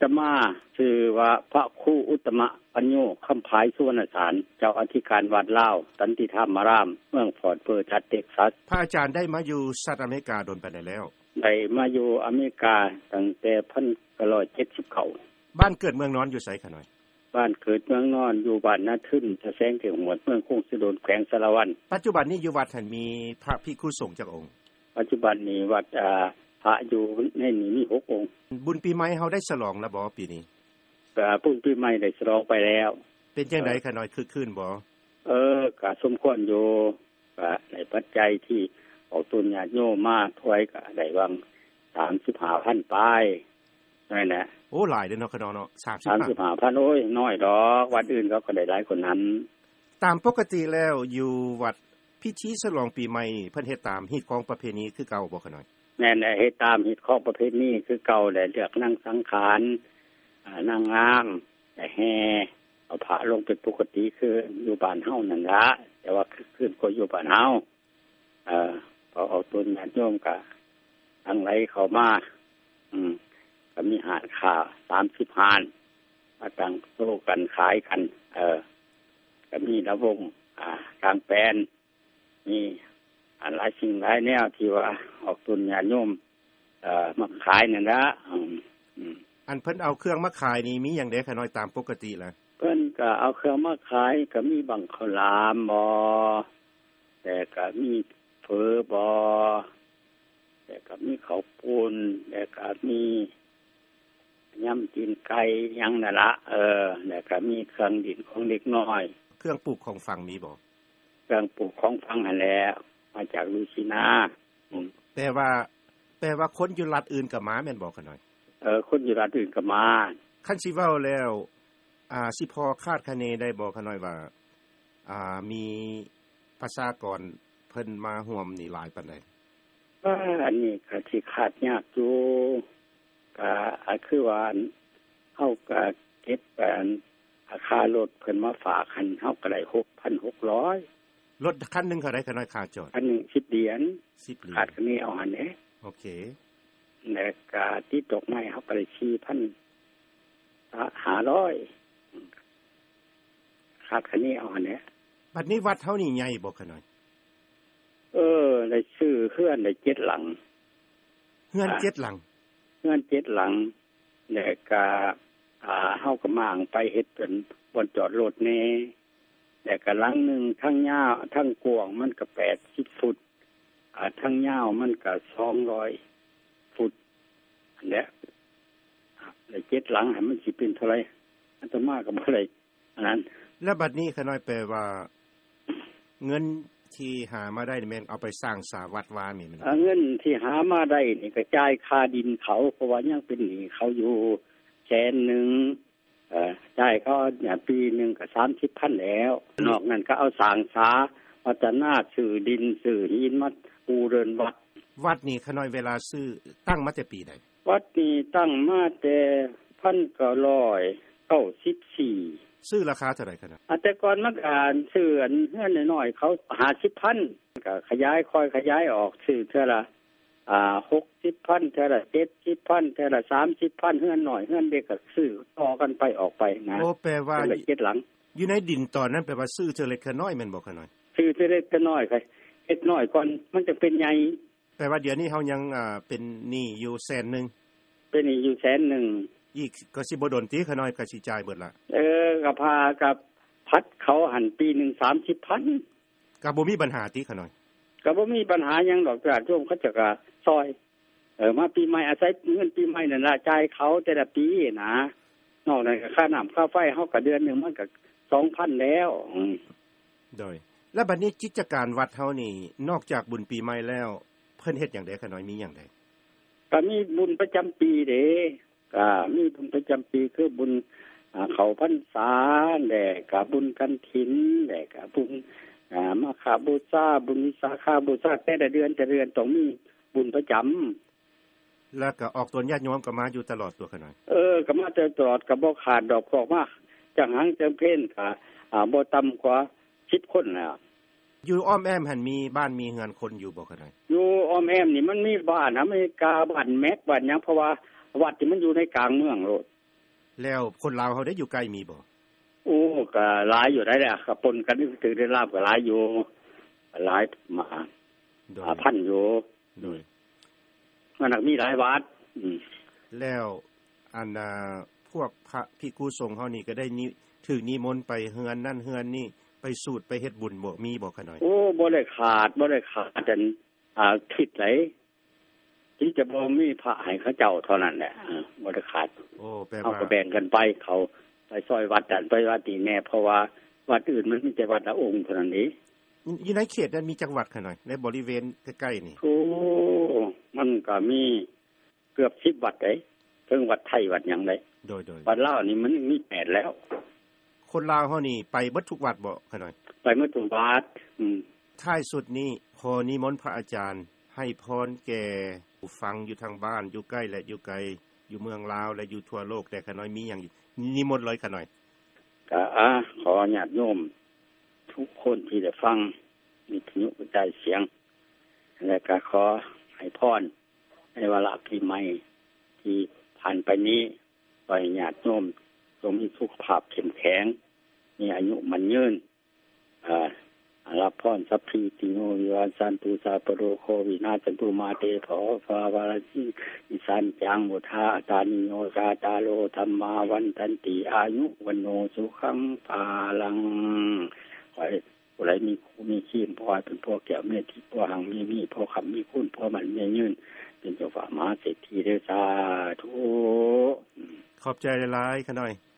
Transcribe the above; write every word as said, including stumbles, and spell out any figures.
ตมาชื่อว่าพระครูอุตตมะปัญโยคำภายสุวรรณสารเจ้าอธิการวัดลาวสันติธรรมารามเมืองฟอร์ตเวิร์ธรัฐเท็กซัสพระอาจารย์ได้มาอยู่สหรัฐอเมริกาโดนปานใดแล้วได้มาอยู่อเมริกาตั้งแต่หนึ่งพันเก้าร้อยเจ็ดสิบเก้าบ้านเกิดเมืองนอนอยู่ไสคะหน่อยบ้านเกิดเมืองนอนอยู่บ้านนาทึ่นทะแสงเถียงหมวดเมืองคงสิโดนแขวงสารวันปัจจุบันนี้อยู่วัดหั่นมีพระภิกษุสงฆ์จักองค์ปัจจุบันนี้วัดอ่าพระอยู่ในนี้มีหกองค์บุญปีใหม่เฮาได้ฉลองแล้วบ่ปีนี้ก็บุญปีใหม่ได้ฉลองไปแล้วเป็นจังได๋คะน้อยคึกคืนบ่เออก็สมควรอยู่ก็ในปัจจัยที่ออกตุนญาติโยมมาถวายก็ได้วางสามสิบห้าพันปลายนั่นแหละโอ้หลายเด้อเนาะคะเนาะสามสิบห้าพันโอ้ยน้อยดอกวัดอื่นเขาก็ได้หลายกว่านั้นตามปกติแล้วอยู่วัดพิธีฉลองปีใหม่เพิ่นเฮ็ดตามฮีตของประเพณีคือเก่าบ่คะน้อยแม่นเฮ็ดตามฮีตของประเพณีคือเก่าแหละเลือกนั่งสังขารอ่านางงามแต่แห่เอาพระลงเป็นปกติคืออยู่บ้านเฮานั่นล่ะแต่ว่าขึ้นก็อยู่บ้านเฮาเอ่อพอเอาตุนญาติโยมก็ทั้งไหลเข้ามาอืมก็มีหาดค่าสามสิบหาดมาตั้งโต๊ะกันขายกันเอ่อก็มีระวงอ่ากลางแปลนมีอันหลายสิ่งหลายแนวที่ว่าออกตุนญาติโยมเอ่อมาขายนั่นล่ะอืมอันเพิ่นเอาเครื่องมาขายนี่มีหยังเด้คะน้อยตามปกติล่ะเพิ่นก็เอาเครื่องมาขายก็มีบังข้าวหลามบ่แต่ก็มีเฝอบ่แต่ก็มีข้าวปุ้นแต่ก็มียำจีนไก่หยังนั่นล่ะเออแล้วก็มีเครื่องดินของเด็กน้อยเครื่องปลูกของฝังมีบ่เครื่องปลูกของฝังหั่นแหละมาจากลูซินาอืมแต่ว่าแต่ว่าคนอยู่รัฐอื่นก็มาแม่นบ่คะน้อยเออคนอยู่รัฐอื่นก็มาคันสิเว้าแล้วอ่าสิพอคาดคะเนได้บ่คะน้อยว่าอ่ามีประชากรเพิ่นมาร่วมนี่หลายปานใดว่าอันนี้ก็สิคาดยากอยู่ก็คือว่าเฮาก็เก็บกันค่ารถเพิ่นมาฝากหันเฮาก็ได้ หกพันหกร้อยรถคันนึงเท่าใดคะน้อยค่าจอดอันนึงสิบเหรียญสิบเหรียญขาดคันนี้เอาหันแหละโอเคแล้วก็ที่ตกไม้เฮาก็ได้ สี่พันห้าร้อย ขาดคันนี้เอาหันแหละบัดนี้วัดเฮานี่ใหญ่บ่คะน้อยเออได้ซื้อเฮือนได้เจ็ดหลังเฮือนเจ็ดหลังเฮือนเจ็ดหลังแล้วก็อ่าเฮาก็มางไปเฮ็ดเป็นบ่อนจอดรถแน่แล้วก็หลังนึงทั้งยาวทั้งกว้างมันก็แปดสิบฟุตอ่าทั้งยาวมันก็สองร้อยฟุตอันเนี้ยได้เจ็ดหลังให้มันสิเป็นเท่าไหร่อันตมาก็บ่ได้อันนั้นแล้วบัดนี้คะน้อยแปลว่าเงินที่หามาได้นี่แม่นเอาไปสร้างศาวัดวานี่แม่นบ่เงินที่หามาได้นี่ก็จ่ายค่าดินเขาเพราะว่ายังเป็นหนี้เขาอยู่แสนนึงเอ่อจ่ายเขาเนี่ยปีนึงก็ สามสิบพัน แล้วนอกนั้นก็เอาสร้างศาพัฒนาซื้อดินซื้อหินมาปูเรือนวัดวัดนี่คะน้อยเวลาซื้อตั้งมาแต่ปีใดวัดนี้ตั้งมาแต่หนึ่งพันเก้าร้อยเก้าสิบสี่ซื้อราคาเท่าไหร่คะน่ะแต่ก่อนมันก็ซื้ออันเฮือนน้อยๆเขาห้าสิบพันก็ขยายค่อยขยายออกซื้อเท่าละอ่าหกสิบพันเท่าละเจ็ดสิบพันเท่าละสามสิบพันเฮือนน้อยเฮือนเด็กก็ซื้อต่อกันไปออกไปนะโอ้แปลว่าเจ็ดหลังอยู่ในดินตอนนั้นแปลว่าซื้อเท่าเล็กเท่าน้อยแม่นบ่คะน้อยซื้อเท่าเล็กเท่าน้อยค่ะเฮ็ดน้อยก่อนมันจะเป็นใหญ่แปลว่าเดี๋ยวนี้เฮายังอ่าเป็นหนี้อยู่แสนนึงเป็นหนี้อยู่แสนนึงอีกก็สิบ่โดนติคะน้อยก็สิจ่ายเบิดล่ะเออก็พากับพัดเขาหันปีนึง สามสิบพันก็บ่มีปัญหาติคะน้อยก็บ่มีปัญหาหยังดอกญาติโยมเขาจะก็ซอยเออมาปีใหม่อาศัยเงินปีใหม่นั่นล่ะจ่ายเขาแต่ละปีนะนอกนั้นก็ค่าน้ำค่าไฟเฮาก็เดือนนึงมันก็ สองพัน แล้วโดยแล้วบัดนี้กิจการวัดเฮานี่นอกจากบุญปีใหม่แล้วเพิ่นเฮ็ดหยังได้คะน้อยมีหยังได้ก็มีบุญประจำปีเด้ก็มีบุญประจำปีคือบุญอ่าเข้าพรรษาและก็บุญกันถินและก็บุญอ่ามาฆบูชาบุญวิสาขบูชาแต่ละเดือนแต่เดือนต้องมีบุญประจำแล้วก็ออกตนญาติโยมก็มาอยู่ตลอดตัวคะน้อยเออก็มาตลอดก็บ่ขาดดอกพอกมาจังหังจังเพ่นก็อ่าบ่ต่ำกว่าสิบคนแล้วอยู่อ้อมแอมหั่นมีบ้านมีเรือนคนอยู่บ่คะน้อยอยู่อ้อมแอมนี่มันมีบ้านอเมริกาบ้านแม็กบ้านหยังเพราะว่าวัดที่มันอยู่ในกลางเมืองโลดแล้วคนลาวเฮาได้อยู่ใกล้มีบ่โอ้ก็หลายอยู่ได้แหละก็ปนกันถือได้ลาบก็หลายอยู่หลายมาโดยพันอยู่โดยมันมีหลายวัดอืมแล้วอันน่ะพวกพระภิกขุสงฆ์เฮานี่ก็ได้นิถูกนิมนต์ไปเฮือนนั่นเฮือนนี่ไปสูตรไปเฮ็ดบุญบ่มีบ่คะน้อยโอ้บ่ได้ขาดบ่ได้ขาดจันอ่าคิดไหลที่จะบ่มีพระให้เขาเจ้าเท่านั้นแหละบ่ได้ขาดโอ้แปลว่าเฮาก็แบ่งกันไปเขาไปซอยวัดนั้นไปวัดนี้แน่เพราะว่าวัดอื่นมันมีแต่วัดละองค์เท่านั้นเองอยู่ในเขตนั้นมีจังหวัดคะน้อยในบริเวณใกล้ๆนี่โอ้มันก็มีเกือบสิบวัดเด้ถึงวัดไทยวัดหยังได้โดยๆวัดลาวนี่มันมีแปดแล้วคนลาวเฮานี่ไปเบิดทุกวัดบ่คะน้อยไปหมดทุกวัดอืมท้ายสุดนี้ขอนิมนต์พระอาจารย์ให้พรแก่ผู้ฟังอยู่ทางบ้านอยู่ใกล้และอยู่ไกลอยู่เมืองลาวและอยู่ทั่วโลกแต่คะน้อยมีหยังนิมนต์เลยคะน้อยก็อ่าขอญาติโยมทุกคนที่ได้ฟังวิทยุกระจายเสียงและก็ขอให้พรในวาระปีใหม่ที่ผ่านไปนี้ขอให้ญาติโยมจงมีสุขภาพเข้มแข็งมีอายุมั่นยืนอ่ารับพรสัพพิติโนวิวัสสันตุสัพพโรโควินาศตุมาเตภภาวาริอิสันจังมุทาตานิโนสาตาโลธัมมาวันตันติอายุวันโนสุขังภาลังขอให้ผู้ใดมีคู่มีชีพพอเป็นพวกแก้วเมตติพอหังมีมีพอคำมีคุณพอมันมียืนเป็นเจ้าฝ่ามหาเศรษฐีเด้อสาธุขอบใจหลายๆคะน้อย